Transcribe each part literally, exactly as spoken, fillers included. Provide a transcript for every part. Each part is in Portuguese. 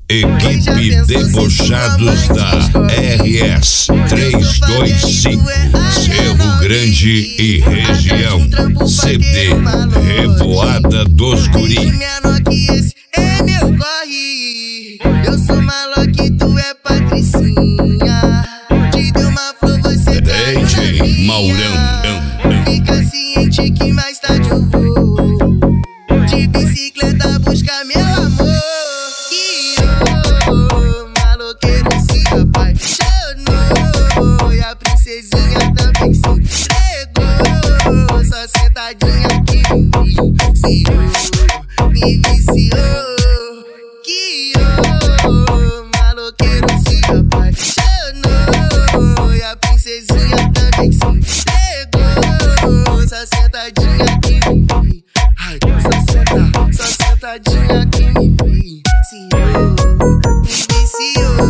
Equipe Debochados da R S trezentos e vinte e cinco, Cerro Grande e região. C D Revoada dos Guri. Esse é meu corre. Eu sou maloque, tu é patricinha. Te deu uma flor, você D J Maurão. Fica ciente que mais tarde eu vou de bicicleta buscar meu amor. E eu, maloqueiro, se apaixonou. E a princesinha também se entregou. Só sentadinha que me viciou, me viciou. Que eu, maloqueiro, se apaixonou. E a princesinha também se entregou. Só sentadinha que me vi. Ai, só senta, só sentadinha que me viciou, me viciou.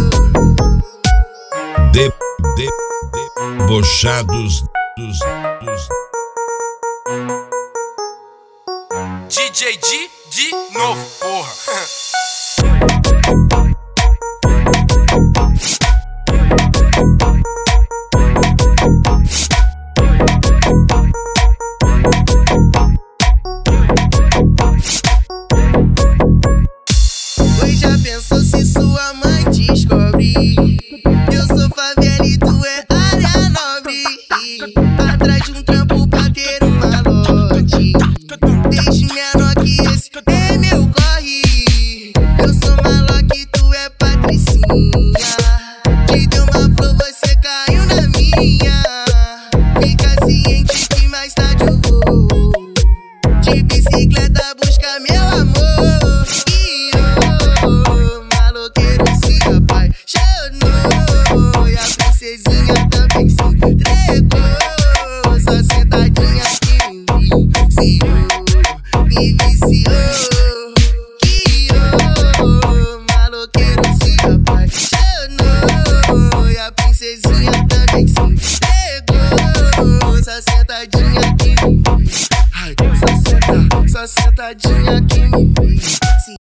De, de, Debochados dos, dos. D J D de novo, porra. Pois já pensou se sua mãe descobre? Eu sou favela e tu é área nobre. Atrás de um trampo pra ter um malote. Desde menor que esse é meu corre. Eu sou maloque, tu é patricinha. Te deu uma flor, você caiu na minha. Fica ciente que mais tarde eu vou de bicicleta buscar meu amor. E eu, maloqueiro, se apaixonou. E a princesinha também se entregou. Só sentadinha que me viciou, me viciou. Que eu, maloqueiro, se apaixonou. E a princesinha também se entregou. Só sentadinha que me vi. Ai, só senta, só sentadinha que me vi.